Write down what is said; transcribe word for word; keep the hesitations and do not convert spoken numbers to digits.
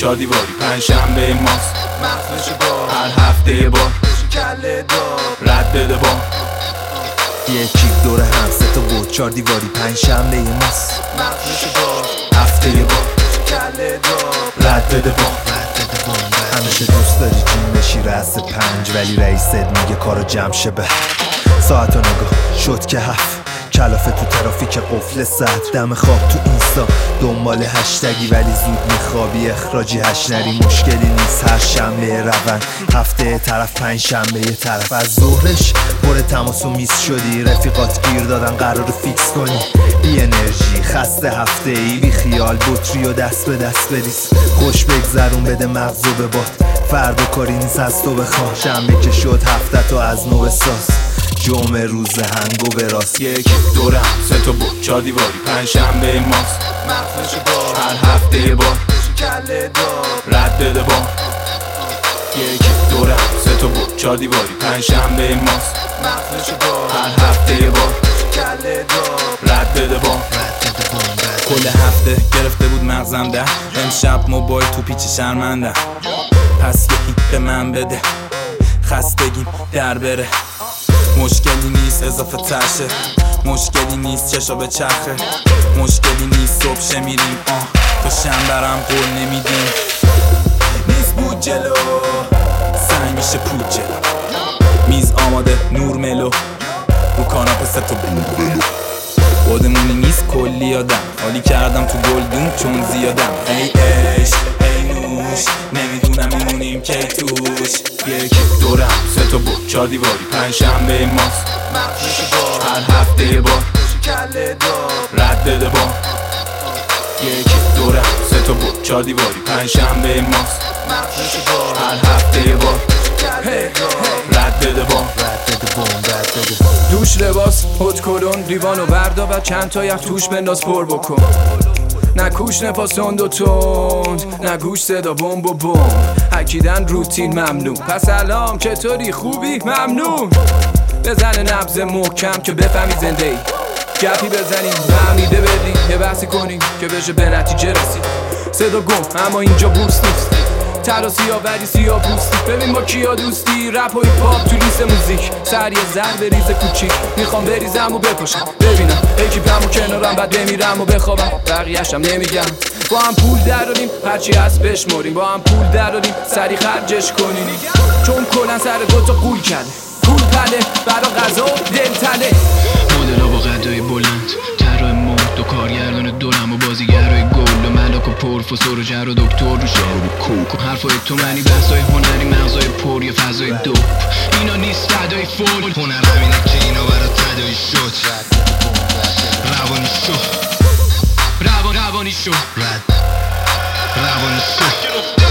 چهار دیواری پنجشنبه ماست مغزش با هر هفته یه بار کله دار رد بده با یکی دور هم سه تا بود چهار دیواری پنجشنبه ماست مغزش با هفته یه بار کله دار رد بده با همیشه دوست داری جیم بشی رأس پنج ولی رئیست میگه کارو جمع شه به ساعت و نگاه شد که هفت کلافه تو ترافیک قفل ساعت دم خواب تو اینستا دنبال هشتگی ولی زود میخوابی اخراجی هش نری مشکلی نیست هر شنبه روند هفته طرف پنج شنبه یه طرف از ظهرش پر تماس و میس شدی رفیقات گیر دادن قرار فیکس کنی بی انرژی خسته هفته ای بی خیال بطری و دست به دست بریز خوش بگذرون بده مغزو به باد فردا کاری نیست از تو بخواه شنبه که شد هفته تو از نو بساز جمعه روز هنگو به راست یک دورم سه تا بود چهار دیواری پنجشنبه ماست مغزش با هر هفته یه بار کله دار رد بده با یک دورم سه تا بود چهار دیواری پنجشنبه ماست مغزش با هر هفته یه بار کله دار رد بده با کل هفته گرفته بود مغزم ده امشب موبایل تو پیچ شرمنده پس یکی به من بده خستگیم در بره مشکلی نیست اضافه ترشه مشکلی نیست چشا به چرخه مشکلی نیست صبح شه میریم آه تا شنبرم قول نمیدیم نیست بود جلو سنگ میشه پود جلو میز آماده نور ملو رو کاناپه سه تا بلو خودمونی نیست کلی آدم حالی کردم تو گلدون چون زیادم ای عشق ای نوش نمیدونم میمونیم کی توش یک دورم سه تا بود چهار دیواری پنجشنبه ماست مغزش با هر هفته یه بار کله دار رد بده با یک دورم سه تا بود چهار دیواری پنجشنبه ماست مغزش با هر هفته یه بار کله دار رد بده با دوش لباس هد کلون لیوانو بردا و چند تا یخ توش بنداز پر بکن نه کوش نفاسون دو تند نه گوش صدا بمب و بمب حکیدن روتین ممنون پس الان چطوری خوبی ممنون بزنه نبض محکم که بفهمی زنده ای گپی بزنیم فهمیده بدیم یه بحثی کنیم که بشه به نتیجه رسید صدا گم اما اینجا بوست نیست ترا سیاه ولی سیاه پوستی ببین با کیا دوستی رپ و هیپ هاپ تو لیست موزیک سریع زر بریزه کوچیک میخوام بریزم و بپاشم ببینم اکیپم و کنارم بعد بمیرم و بخوابم بقیه‌شم نمیگم با هم پول دراریم هرچی هست بشماریم با هم پول دراریم سریع خرجش کنیم چون کلن سر دوتا قول کرده پول پله برا غذا و دل تله مدلا با قدای بلند طراح مد و کارگردان دورم و بازیگرای گل و ملاک و پروفسور و جر و دکتر رو شهر و کوک و حرفای تو منی بحثای هنری مغزای پر یا فضای دوپ اینا نیست فدای فول هنر همینه که اینا برا تدایی شد روانی شد روان روانی شد روانی شد